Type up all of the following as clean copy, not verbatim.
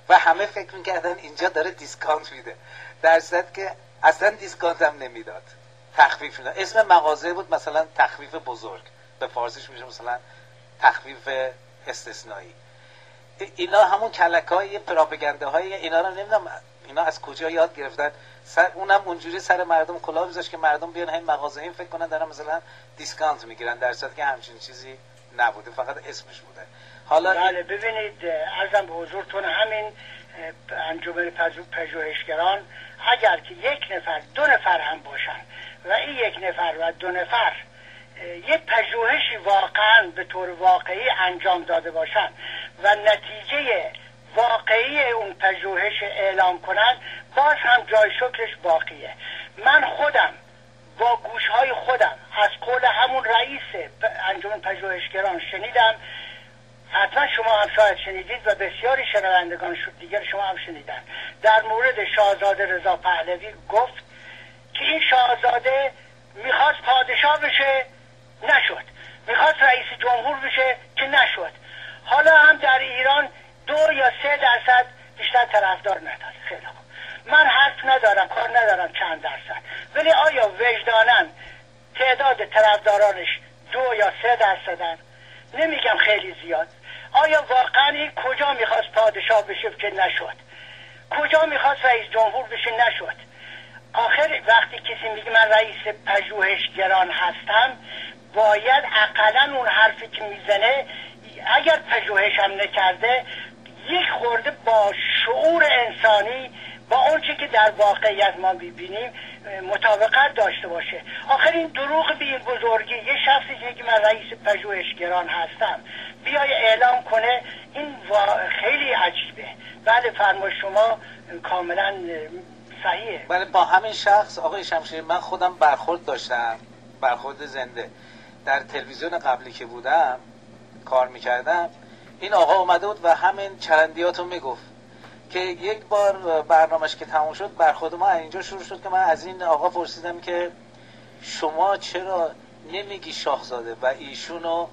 و همه فکر میکردن اینجا داره دیسکانت میده، در صورتی که اصلا دیسکانت هم نمیداد، تخفیف میداد. اسم مغازه بود مثلا تخفیف بزرگ، به فارسیش میشه مثلا تخفیف استثنایی. اینا همون کلکای پراپاگانده های اینا رو نمیدونم اینا از کجا یاد گرفتن. اونم اونجوری سر مردم کلاه میذاشت که مردم بیان همین مغازه این فکر کنن دارن مثلا دیسکانت میگیرن، در صورتی که همچین چیزی نبوده، فقط اسمش بوده. حالا بله ببینید عرضم به حضورتون همین انجمن پژوهشگران اگر که یک نفر دو نفر هم باشن و این یک نفر و دو نفر یک پژوهشی واقعا به طور واقعی انجام داده باشن و نتیجه واقعی اون پژوهش اعلام کنن، باز هم جای شکرش باقیه. من خودم با گوشهای خودم از قول همون رئیس انجمن پژوهشگران شنیدم، حتما شما هم شاید شنیدید و بسیاری شنوندگان دیگر شما هم شنیدن، در مورد شاهزاده رضا پهلوی گفت که این شاهزاده میخواست پادشاه بشه نشد، میخواست رئیس جمهور بشه که نشد. حالا هم در ایران 2 یا 3% بیشتر طرفدار نداره. خیلی خوب، من حرف ندارم، کار ندارم چند درصد، ولی آیا وجداناً تعداد طرفدارانش 2 یا 3%؟ نمیگم خیلی زیاد. آیا واقعا این کجا میخواست پادشاه بشه که نشد؟ کجا میخواست رئیس جمهور بشه نشد؟ آخر وقتی کسی میگه من رئیس پژوهشگران هستم، باید اقلا اون حرفی که میزنه اگر پژوهش هم نکرده یک خورده با شعور انسانی با اونچه که در واقعیت ما ببینیم مطابقت داشته باشه. آخر این دروغ به این بزرگی یه شخصی که من رئیس پژوهشگران هستم بیای اعلام کنه، این خیلی عجیبه. بله فرمایش شما کاملا صحیحه. بله با همین شخص آقای شمشیری من خودم برخورد داشتم، برخورد زنده. در تلویزیون قبلی که بودم کار میکردم، این آقا اومده بود و همین چرندیاتو میگفت که یک بار برنامهش که تموم شد برخورد ما اینجا شروع شد که من از این آقا پرسیدم که شما چرا نمیگی شاهزاده و ایشونو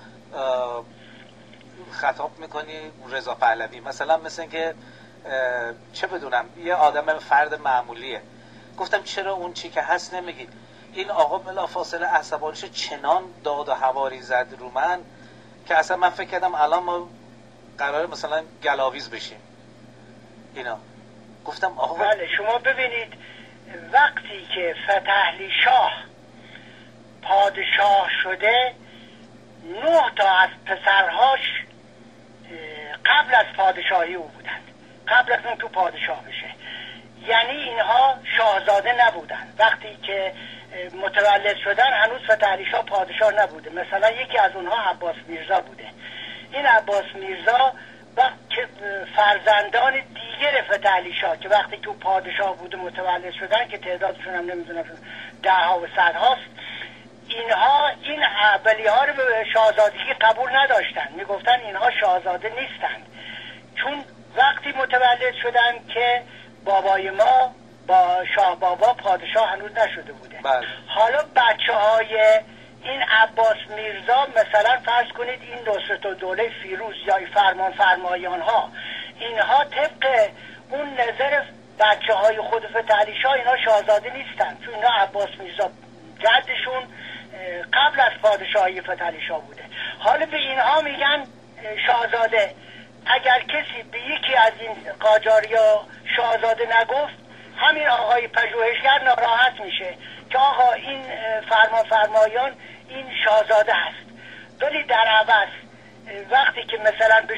خطاب میکنی رضا پهلوی، مثلا مثل که چه بدونم یه آدم فرد معمولیه. گفتم چرا اون چی که هست نمیگی؟ این آقا بلافاصله عصبانیش چنان داد و هواری زد رو من که اصلا من فکر کردم الان ما قراره مثلا گلاویز بشیم اینا. گفتم آقا بله شما ببینید وقتی که فتحعلی شاه پادشاه شده 9 تا از پسرهاش قبل از پادشاهی او بودند، قبل از اون تو پادشاه بشه، یعنی اینها شاهزاده نبودن. وقتی که متولد شدن هنوز فتحعلی شاه پادشاه نبوده. مثلا یکی از اونها عباس میرزا بوده. این عباس میرزا که فرزندان دیگر فتحعلی شاه که وقتی که پادشاه بوده متولد شدن که تعدادشون هم نمیدونم 10 ها و 100 هاست، اینها این اولی ها رو به شاهزادگی قبول نداشتن، میگفتن اینها شاهزاده نیستند، چون وقتی متولد شدن که بابای ما با شاه بابا پادشاه هنوز نشده بوده. حالا بچه های این عباس میرزا مثلا فرض کنید این نصرالدوله فیروز یا فرمان فرمایان ها، اینها طبق اون نظر بچه های خود فتحعلی شاه اینا شاهزاده نیستن، چون اینا عباس میرزا جدشون قبل از پادشاهی فتحعلی شاه بوده. حالا به اینها میگن شاهزاده. اگر کسی به یکی از این قاجاریا شاهزاده نگفت، همین آقای پژوهشگر ناراحت میشه که آقا این فرمایان این شاهزاده هست. ولی در عوض وقتی که مثلا به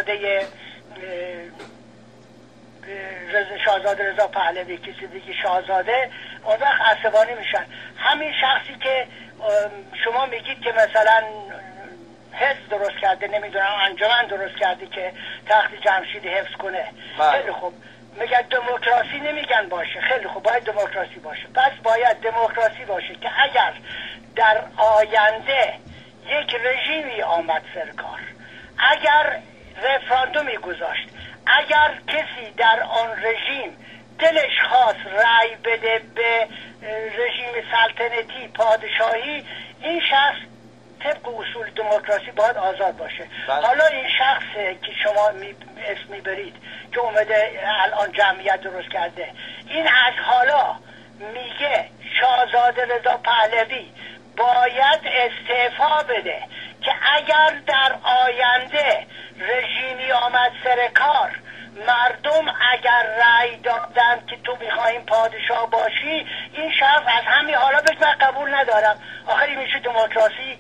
شاهزاده رضا پهلوی کسی دیگه شاهزاده، اون وقت عصبانی میشن. همین شخصی که شما میگید که مثلا حزب درست کرده، نمیدونم انجمن درست کرده که تخت جمشید حفظ کنه، خیلی خوب میگن دموکراسی، نمیگن باشه، خیلی خوب باید دموکراسی باشه. پس باید دموکراسی باشه که اگر در آینده یک رژیمی آمد سرکار، اگر رفراندومی گذاشت، اگر کسی در آن رژیم دلش خواست رأی بده به رژیم سلطنتی پادشاهی، این شخص طبق اصول دموکراسی باید آزاد باشه. بله. حالا این شخص که شما اسم میبرید که اومده الان جمعیت درست کرده، این از حالا میگه شاهزاده رضا پهلوی باید استعفا بده که اگر در آینده رژیمی آمد سر کار، مردم اگر رأی دادن که تو میخوایم پادشاه باشی، این شخص از همین حالا بگه من قبول ندارم. آخری میشه دموکراسی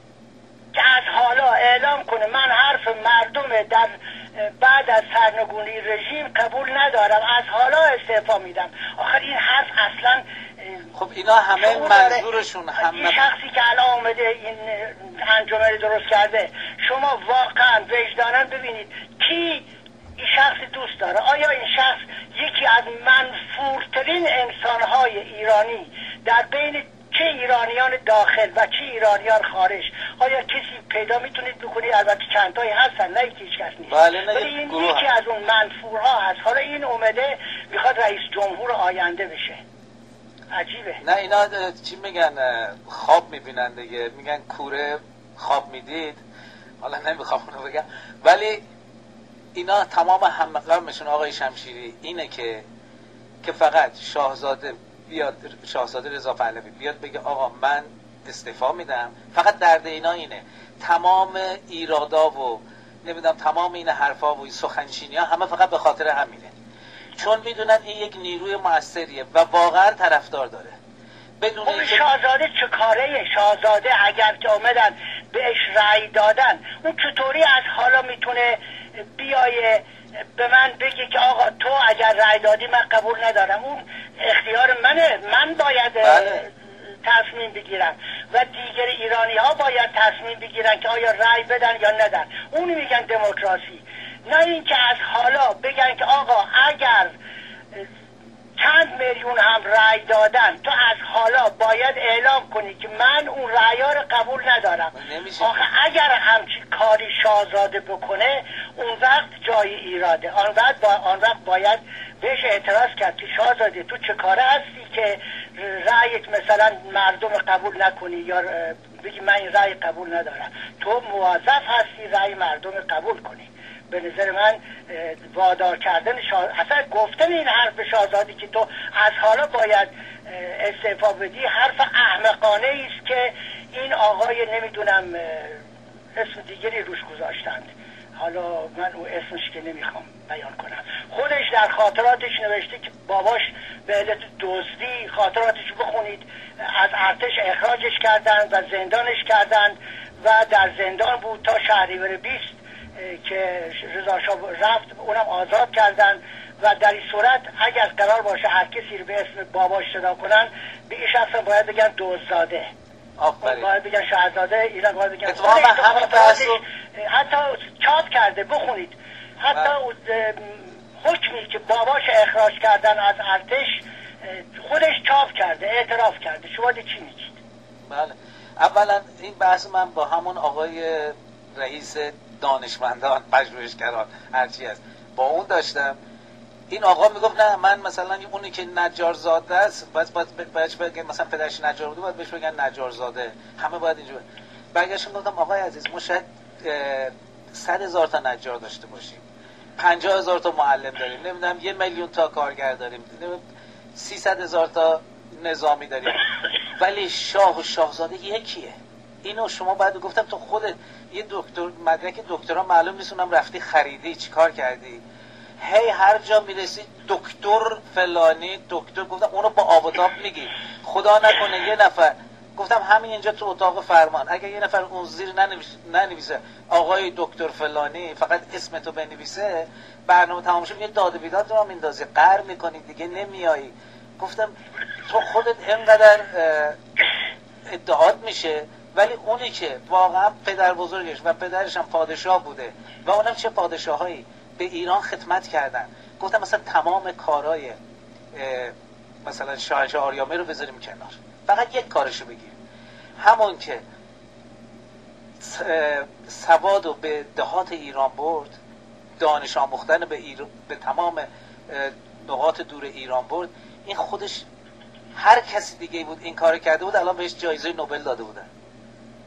که از حالا اعلام کنه من حرف مردم در بعد از سرنگونی رژیم قبول ندارم، از حالا استعفا میدم. آخر این حرف اصلا خب اینا همه منظورشون این شخصی که الان آمده این انجمن درست کرده، شما واقعا وجدانا ببینید کی این شخص دوست داره. آیا این شخص یکی از منفورترین انسانهای ایرانی در بین چه ایرانیان داخل و چه ایرانیان خارج، آیا کسی پیدا میتونید بکنید؟ البته چندتایی هستن، نه هیچ کس نیست، ولی این یکی از اون منفورها هست. حالا این اومده میخواد رئیس جمهور آینده بشه. عجیبه. نه اینا چی میگن، خواب میبینن دیگه، میگن کوره خواب میدید. حالا نمیخوام اونو بگم، ولی اینا تمام همغمشون آقای شمشیری اینه که فقط شاهزاده بیاد، شاهزاده رضا پهلوی بیاد بگه آقا من استعفا میدم. فقط درد اینا اینه. تمام ایرادا و نمیدونم تمام این حرفا و سخنچینی ها همه فقط به خاطر همینه، چون میدونن این یک نیروی موثریه و واقعا طرفدار داره. بدون اینکه شاهزاده چه کاره؟ شاهزاده اگر که اومدن بهش رأی دادن، اون چطوری از حالا میتونه بیایه به من بگه که آقا تو اگر رأی دادی من قبول ندارم؟ اون اختیار منه، من باید تصمیم بگیرم و دیگر ایرانی ها باید تصمیم بگیرن که آیا رأی بدن یا ندن. اونو میگن دموکراسی، نه اینکه از حالا بگن که آقا اگر چند میلیون هم رأی دادن تو از حالا باید اعلام کنی که من اون رأی‌ها رو قبول ندارم. آخه اگر همچی کاری شاهزاده بکنه اون وقت جای ایراده، آن وقت باید بهش اعتراض کرد که شاهزاده تو چه کاره هستی که رأیت مثلا مردم قبول نکنی یا بگی من این رأی قبول ندارم. تو موظف هستی رأی مردم قبول کنی. به نظر من وادار کردن اصلا گفتن این حرف به شاهزاده که تو از حالا باید استعفا بدی حرف احمقانه است که این آقای نمیدونم اسم دیگری روش گذاشتند، حالا من اون اسمش که نمیخوام بیان کنم. خودش در خاطراتش نوشته که باباش به علت دزدی، خاطراتش بخونید، از ارتش اخراجش کردن و زندانش کردن و در زندان بود تا شهریور 20 که رضا شاه رفت، اونم آزاد کردن. و در این صورت اگر قرار باشه هر کسی رو به اسم باباش صدا کنن، به این شخص باید بگن دزدزاده، باید بگن شهزاده، اینا باید بگن حتی چاپ کرده. بخونید حتی حکمی که باباش اخراج کردن از ارتش خودش چاپ کرده، اعتراف کرده. شما چی میگید؟ بله، اولا این بحث من با همون آقای رئیس دانشمندان پژوهشگران هرچی هست با اون داشتم. این آقا میگفت نه من مثلا اونی که نجارزاده است باید بگن مثلا پدرش نجار بوده باید بهش بگن نجارزاده، همه باید اینجوری. برگشتم گفتم آقای عزیز ما شاید 100,000 تا نجار داشته باشیم، 50,000 تا معلم داریم، نمیدونم 1,000,000 تا کارگر داریم، 300,000 تا نظامی داریم، ولی شاه و شاهزاده یکیه. اینو شما بعد گفتم تو خودت یه دکتر مدرک دکترا معلوم نیست اونم رفتی خریدی چیکار کردی، هی هر جا میرسی دکتر فلانی دکتر. گفتم اونو با آب و تاب میگی، خدا نکنه یه نفر، گفتم همین اینجا تو اتاق فرمان اگه یه نفر اون زیر ننویسه آقای دکتر فلانی، فقط اسمتو بنویسه، برنامه تمام شد، یه داد و بیداد رو میندازی، قهر میکنی دیگه نمیایی. گفتم تو خودت اینقدر ادعات میشه، ولی اونی که واقعا پدر بزرگش و پدرش هم پادشاه بوده و اونم چه پادشاهایی به ایران خدمت کردن. گفتم مثلا تمام کارهای مثلا شاهنشاه آریامه رو بذاریم کنار، فقط یک کارشو بگیریم، همون که سواد رو به دهات ایران برد، دانش آموختن به تمام نقاط دور ایران برد. این خودش هر کسی دیگه بود این کارو کرده بود الان بهش جایزه نوبل داده بودن.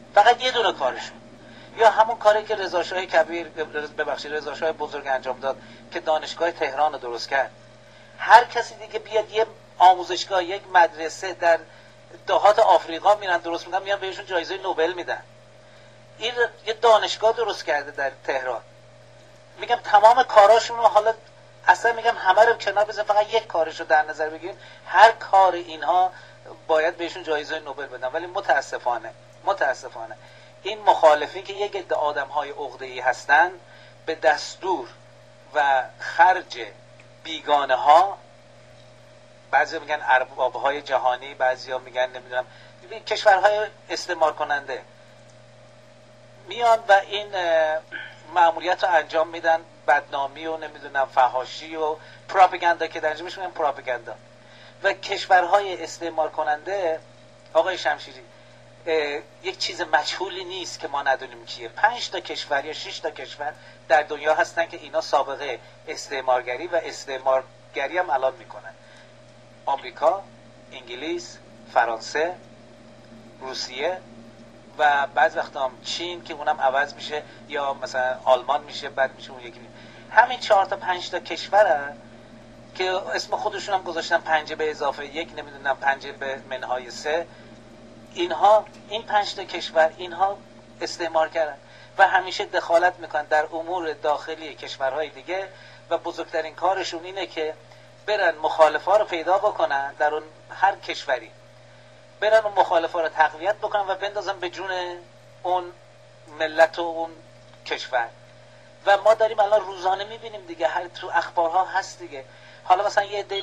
فقط یه دونه کارشون. یا همون کاری که رضا شاه کبیر، ببخشید رضا شاه بزرگ انجام داد که دانشگاه تهران رو درست کرد. هر کسی دیگه بیاد یه آموزشگاه، یک مدرسه در دهات آفریقا میرن درست میکنن، میان بهشون جایزه نوبل میدن. این یه دانشگاه درست کرده در تهران. میگم تمام کاراشون رو، حالا اصلا میگم همه رو کنار بزن، فقط یک کارش رو در نظر بگیریم، هر کار اینها باید بهشون جایزه نوبل بدن. ولی متاسفانه این مخالفین که یک عده آدم‌های عقده‌ای هستن، به دستور و خرج بیگانه ها، بعضی میگن ارباب‌های جهانی، بعضیا میگن نمیدونم کشورهای استعمار کننده، میان و این مأموریت رو انجام میدن، بدنامی و نمیدونم فحاشی و پروپاگاندا که در انجامش میگن پروپاگاندا. و کشورهای استعمار کننده آقای شمشیری یک چیز مجهولی نیست که ما ندونیم کیه. 5 تا کشور یا 6 تا کشور در دنیا هستن که اینا سابقه استعمارگری و استعمارگری هم الان میکنن: آمریکا، انگلیس، فرانسه، روسیه و بعض وقتا هم چین که اونم عوض میشه، یا مثلا آلمان میشه بعد میشه اون یکی. همین 4 تا 5 تا کشوره که اسم خودشون هم گذاشتن 5 به اضافه 1 نمیدونم 5 به منهای 3. اینها، این 5 تا کشور، اینها استعمار کردن و همیشه دخالت میکنن در امور داخلی کشورهای دیگه و بزرگترین کارشون اینه که برن مخالفا رو پیدا بکنن در اون هر کشوری، برن اون مخالفا رو تقویت بکنن و بندازن به جون اون ملت و اون کشور. و ما داریم الان روزانه میبینیم دیگه، هر تو اخبارها هست دیگه. حالا مثلا یه عده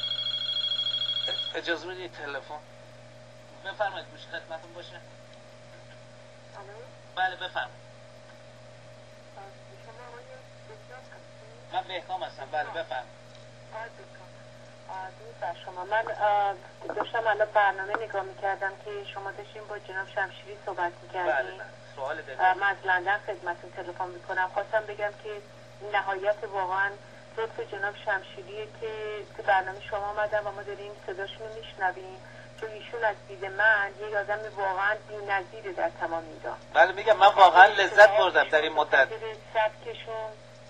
اجازه بدید تلفن بفرمایید گوش خدمتتون باشه. بله بفرمایید. من بهکام هستم. بله بفرمایید. درود بر شما. من داشتم الان برنامه نگاه میکردم که شما داشتیم با جناب شمشیری صحبت میکردیم. بله سوال دارید. من از لندن خدمتتون تلفن میکنم. خواستم بگم که نهایت واقعا لطف جناب شمشیریه که تو برنامه شما آمدن و ما داریم صداشون رو میشنویم، چون ایشون از دید من یک آدم واقعا بی‌نظیره در تمام اینا. بله میگم من واقعا لذت بردم در این مدت. سبکشون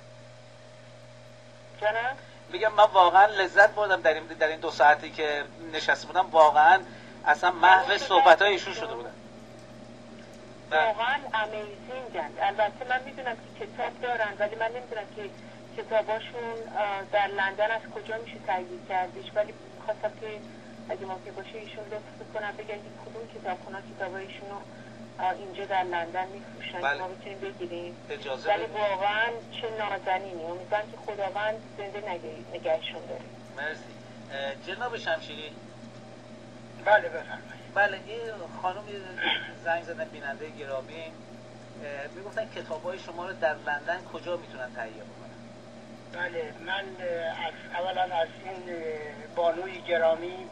جناب میگم من واقعا لذت بردم در این 2 ساعتی که نشسته بودم، واقعا اصلا محو صحبت‌های ایشون شده بودم. واقعا امیزینگن. البته من میدونم که کتاب دارن، ولی من نمیدونم که کتاباشون در لندن از کجا میشه تهیه کردش، ولی خواستم که اگه ممکن باشه ایشون لطف بکنن بگن که کدوم کتابخونه کتابایشون رو اینجا در لندن میفروشن. بله. ما بتونیم بگیریم. اجازه ولی بدید. واقعا چه نازنینی. امیدوارم که خداوند زنده نگهشون داره. مرسی. جناب شمشیری. بله بفرمایید. بله این خانم زنگ زدن، بیننده گرامی، میگفتن کتاب‌های شما رو در لندن کجا میتونن تهیه بکنن؟ بله من اولا از این بانوی گرامی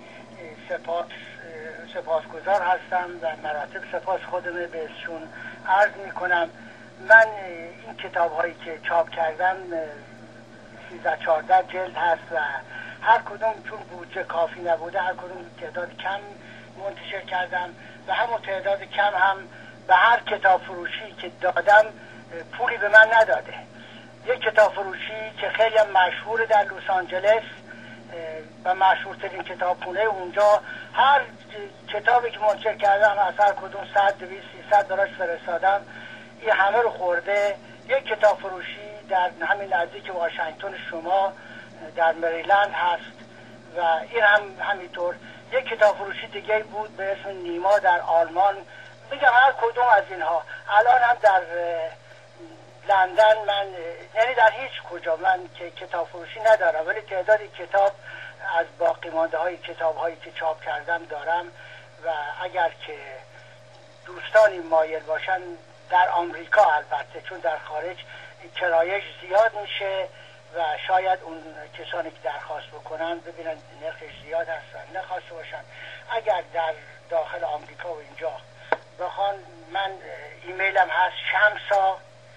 سپاسگزار هستم و مراتب سپاس خودمه بهشون عرض میکنم. من این کتاب هایی که چاپ کردم 13-14 جلد هست و هر کدوم چون بودجه کافی نبوده هر کدوم تعداد کم منتشر کردم و همون تعداد کم هم به هر کتاب فروشی که دادم پولی به من نداده. یک کتاب فروشی که خیلی هم مشهور در لس آنجلس و مشهورترین کتابخونه اونجا، هر کتابی که منتشر کردم از هر کدوم 100 200 300 براش فرستادم، این همه رو خورده. یک کتاب فروشی در همین نزدیک واشنگتن شما در مریلند هست و این هم همینطور. یک کتاب فروشی دیگه بود به اسم نیما در آلمان. میگم هر کدوم از اینها الان هم در لندن، من یعنی در هیچ کجا من که کتاب فروشی ندارم، ولی تعدادی کتاب از باقی مانده های کتاب هایی که چاپ کردم دارم و اگر که دوستانی مایل باشن در آمریکا، البته چون در خارج کرایش زیاد میشه و شاید اون کسانی که درخواست بکنن ببینن نرخش زیاد هست و نخواسته باشن، اگر در داخل آمریکا و اینجا بخوان، من ایمیلم هست شمسا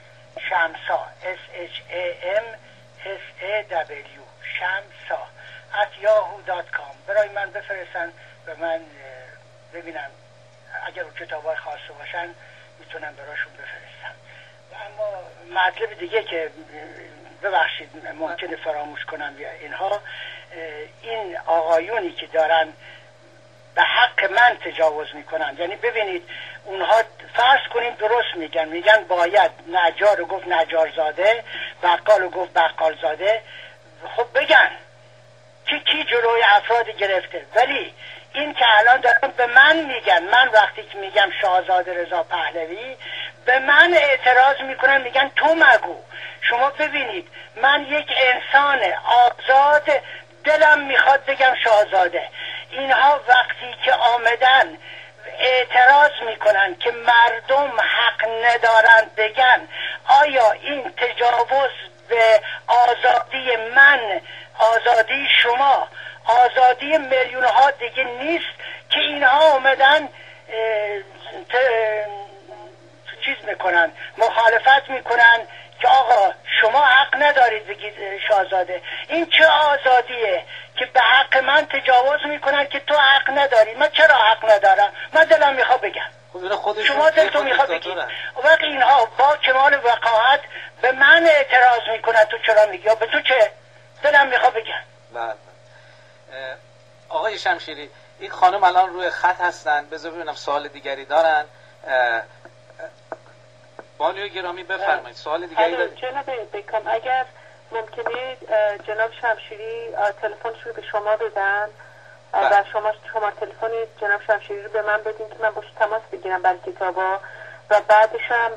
SHAMSAW شمسا @yahoo.com. برای من بفرستن و من ببینم اگر اون کتاب های خواسته باشن میتونم براشون بفرستم. اما مطلب دیگه که ببخشید ممکنه فراموش کنم یا اینها، این آقایونی که دارن به حق من تجاوز میکنن، یعنی ببینید اونها فرض کنیم درست میگن باید نجار رو گفت نجارزاده، بقال رو گفت بقالزاده، خب بگن که کی جلوی افراد گرفته. ولی این که الان دارن به من میگن، من وقتی که میگم شاهزاده رضا پهلوی به من اعتراض میکنن، میگن تو مگو. شما ببینید من یک انسان آزاد، دلم میخواد بگم شاهزاده. اینها وقتی که آمدن اعتراض میکنن که مردم حق ندارن بگن، آیا این تجاوز به آزادی من، آزادی شما، آزادی میلیون ها دیگه نیست که اینها آمدن چیز میکنن، مخالفت میکنن که آقا شما حق ندارید بگید شاهزاده؟ این چه آزادیه که به حق من تجاوز میکنن که تو حق نداری؟ من چرا حق ندارم؟ من دلم میخواد بگم، شما دلتون میخواد بگید. وقت اینها با کمال وقاحت به من اعتراض میکنن تو چرا میگی؟ یا به تو چه؟ دلم میخواد بگم. بله. آقای شمشیری، این خانم الان روی خط هستن، بذار ببینم سوال دیگری دارن. بانوی گرامی بفرمایید، سوال دیگری دارید؟ جناب بیکام، اگر ممکنه جناب شمشیری تلفنش رو به شما بدن و شما تلفن جناب شمشیری رو به من بدین که من باش تماس بگیرم برای کتابا. و بعدش هم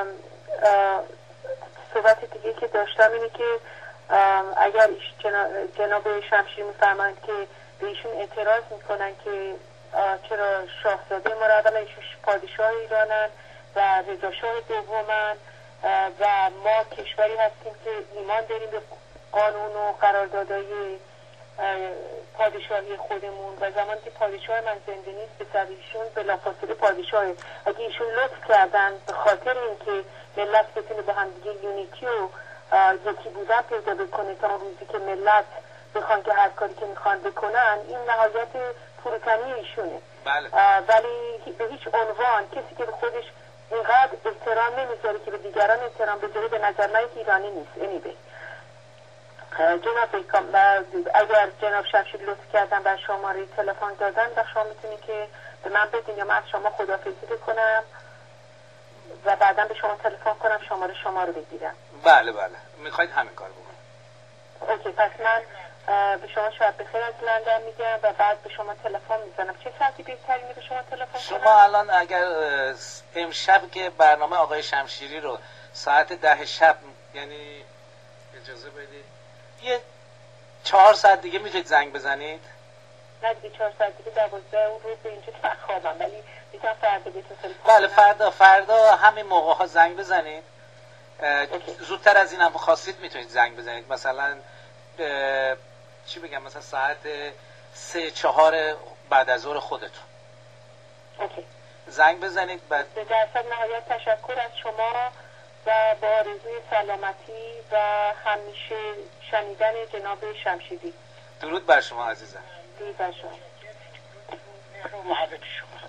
صحبت دیگه که داشتم اینه که اگر جناب شمشیری میفرمایند که به ایشون اعتراض میکنن که چرا شاهزاده ما را اولا ایشون پادشاه ایرانن و رضاشاه دومن و ما کشوری هستیم که ایمان داریم به قانون و قراردادهای پادشاهی خودمون و زمانی که پادشاه من زنده نیست به سبب ایشون بلافاصله پادشاهه. اگه ایشون لطف کردن به خاطر اینکه ملت بتونه با هم دیگه یونیتی و یکی بودن پیدا بکنه تا روزی که ملت بخوان که هر کاری که میخوان بکنن، این نهایت فروتنی ایشونه. بله. ولی به هیچ عنوان کسی که به خودش اینقدر احترام نمیذاره که به دیگران احترام بذاره به نظر من ایرانی نیست. anyway. جناب بیکام، اگر جناب شمشیری لطف کردن بر شماره تلفن دادن و شما میتونید که به من بدین یا من از شما خداحافظی بکنم و بعدا به شما تلفن کنم شما رو بگیرم. بله میخواید همین کار بکنم. اوکی، پس من به شما شاید بخیر از لندن میگم و بعد به شما تلفن میزنم. چه ساعتی بهترینه به شما تلفن کنم؟ شما الان اگر امشب که برنامه آقای شمشیری رو ساعت 10 شب، یعنی اجازه بدید یه 4 ساعت دیگه میتونید زنگ بزنید؟ نه دیگه 4 ساعت دیگه 12 اون روز به اینجا خوابم، ولی میتونم فردا بهتون تلفن. بله فردا همین موقع ها زنگ بزنید. زودتر از این هم خواستید میتونید زنگ بزنید، مثلا چی بگم، مثلا ساعت 3-4 بعد از ظهر خودتون. اوکی. زنگ بزنید. بعد به درصد نهایت تشکر از شما و با آرزوی سلامتی و همیشه شنیدن جناب شمشیری. درود بر شما عزیزم. درود بر شما. محبت شما.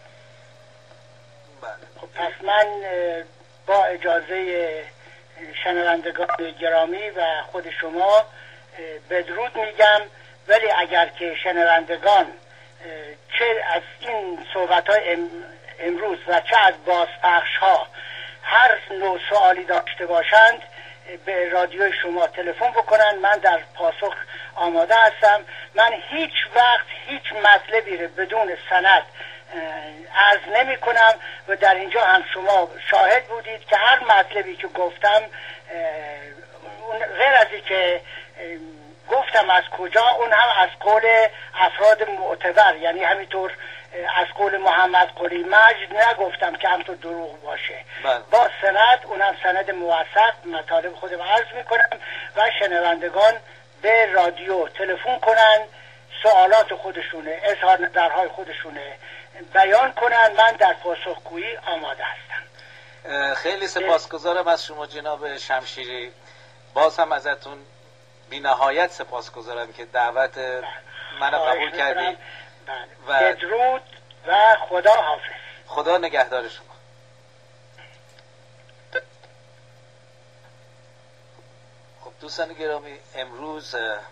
بله. خب پس من با اجازه شنوندگان گرامی و خود شما بدرود میگم. ولی اگر که شنوندگان چه از این صحبت‌های امروز و چه از بازپخش‌ها هر نوع سوالی داشته باشند به رادیوی شما تلفن بکنن، من در پاسخ آماده هستم. من هیچ وقت هیچ مطلبی رو بدون سند عرض نمی کنم و در اینجا هم شما شاهد بودید که هر مطلبی که گفتم غیر از این که گفتم از کجا، اون هم از قول افراد معتبر، یعنی همینطور از قول محمد قلی مجد نگفتم که همطور دروغ باشه. با سند، اونم سند موثق، مطالب خودم عرض میکنم و شنوندگان به رادیو تلفن کنن، سوالات خودشونه، اظهار نظرهای خودشونه بیان کنن. من در پاسخگویی آماده هستم. خیلی سپاسگزارم از شما جناب شمشیری. باز هم ازتون بی نهایت سپاسگزارم که دعوت منو قبول کردید. و بدرود و خدا حافظ. خدا نگهدار شما. دوستان گرامی، امروز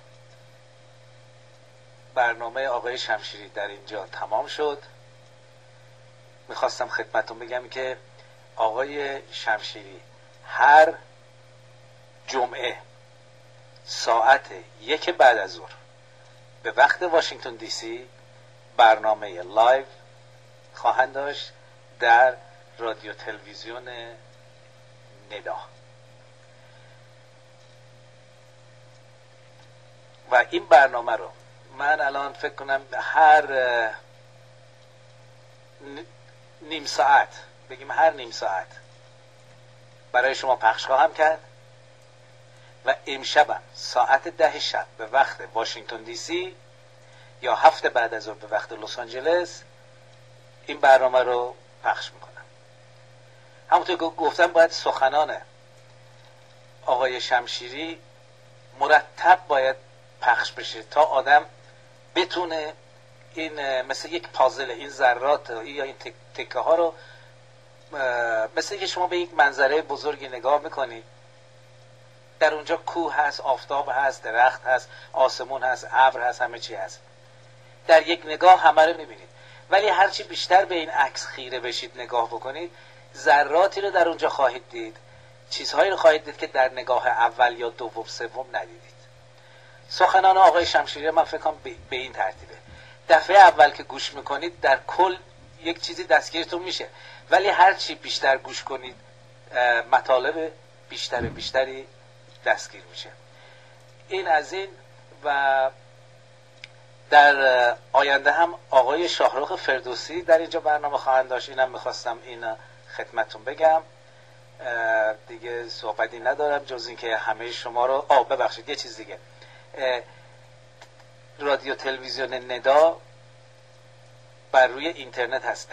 برنامه آقای شمشیری در اینجا تمام شد. میخواستم خدمتتون بگم که آقای شمشیری هر جمعه ساعت 1 بعد از ظهر به وقت واشنگتن دی سی برنامه لایو خواهند داشت در رادیو تلویزیون ندا و این برنامه رو من الان فکر کنم هر نیم ساعت، بگیم هر نیم ساعت برای شما پخش خواهم کرد و امشبم ساعت 10 شب به وقت واشنگتن دی سی یا 7 بعد از ظهر به وقت لس آنجلس این برنامه رو پخش میکنم. همونطور که گفتم باید سخنان آقای شمشیری مرتب باید پخش بشه تا آدم بتونه این مثل یک پازل، این ذرات یا این تکه ها رو مثل که شما به یک منظره بزرگی نگاه میکنید، در اونجا کوه هست، آفتاب هست، درخت هست، آسمون هست، ابر هست، همه چی هست، در یک نگاه همه رو میبینید. ولی هرچی بیشتر به این عکس خیره بشید، نگاه بکنید، ذراتی رو در اونجا خواهید دید، چیزهایی رو خواهید دید که در نگاه اول یا دوم سوم ندیدید. سخنان آقای شمشیری من فکر کنم به این ترتیبه. دفعه اول که گوش میکنید در کل یک چیزی دستگیرتون میشه، ولی هرچی بیشتر گوش کنید مطالب بیشتری دستگیر میشه. این از این. و در آینده هم آقای شاهرخ فردوسی در اینجا برنامه خواهند داشت. اینم میخواستم این خدمتون بگم. دیگه صحبتی ندارم جز این که همه شما رو ببخشید یه چیز دیگه، رادیو تلویزیون ندا بر روی اینترنت هست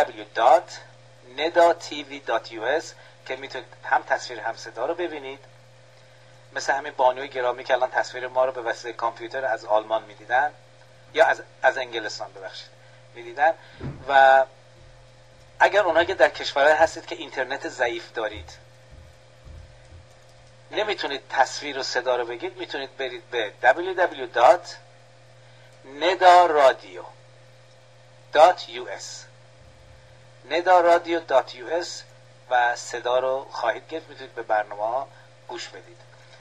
www.nedatv.us که میتونید هم تصویر هم صدا رو ببینید، مثل همین بانوی گرامی که الان تصویر ما رو به وسیله کامپیوتر از آلمان میدیدن یا از انگلستان ببخشید میدیدن. و اگر اونایی که در کشورهای هستید که اینترنت ضعیف دارید نمیتونید تصویر و صدا رو بگید، میتونید برید به www.nedaradio.us nedaradio.us و صدا رو خواهید گرفت، میتونید به برنامه ها گوش بدید.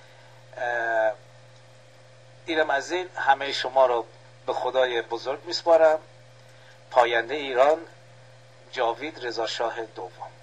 اینم از این. همه شما رو به خدای بزرگ میسپارم. پاینده ایران، جاوید رضا شاه دوم.